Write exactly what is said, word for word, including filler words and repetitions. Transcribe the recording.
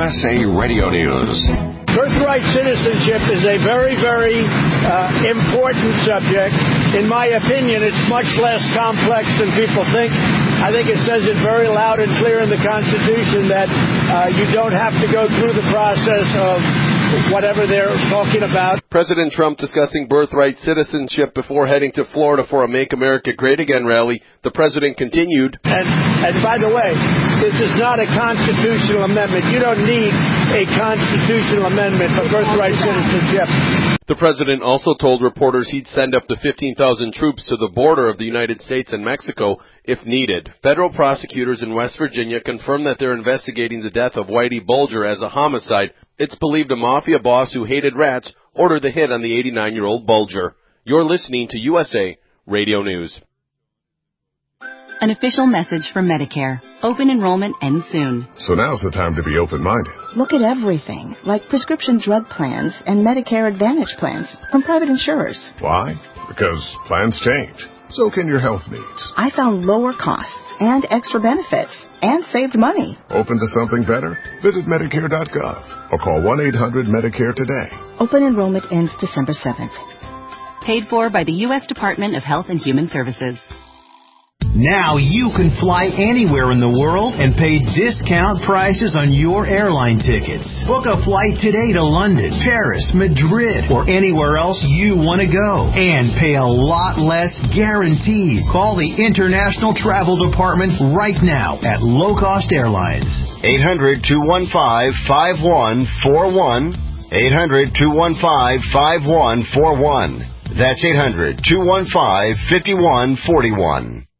S A Radio News. Birthright citizenship is a very, very uh, important subject. In my opinion, it's much less complex than people think. I think it says it very loud and clear in the Constitution that uh, you don't have to go through the process of whatever they're talking about. President Trump discussing birthright citizenship before heading to Florida for a Make America Great Again rally. The president continued. And, and by the way, this is not a constitutional amendment. You don't need a constitutional amendment for birthright citizenship. The president also told reporters he'd send up to fifteen thousand troops to the border of the United States and Mexico if needed. Federal prosecutors in West Virginia confirmed that they're investigating the death of Whitey Bulger as a homicide. It's believed a mafia boss who hated rats ordered the hit on the eighty-nine-year-old Bulger. You're listening to U S A Radio News. An official message from Medicare. Open enrollment ends soon. So now's the time to be open-minded. Look at everything, like prescription drug plans and Medicare Advantage plans from private insurers. Why? Because plans change. So can your health needs. I found lower costs and extra benefits and saved money. Open to something better? Visit Medicare dot gov or call one eight hundred Medicare today. Open enrollment ends December seventh. Paid for by the U S Department of Health and Human Services. Now you can fly anywhere in the world and pay discount prices on your airline tickets. Book a flight today to London, Paris, Madrid, or anywhere else you want to go. And pay a lot less guaranteed. Call the International Travel Department right now at Low Cost Airlines. eight hundred, two one five, five one four one. eight hundred, two one five, five one four one. That's eight hundred, two one five, five one four one.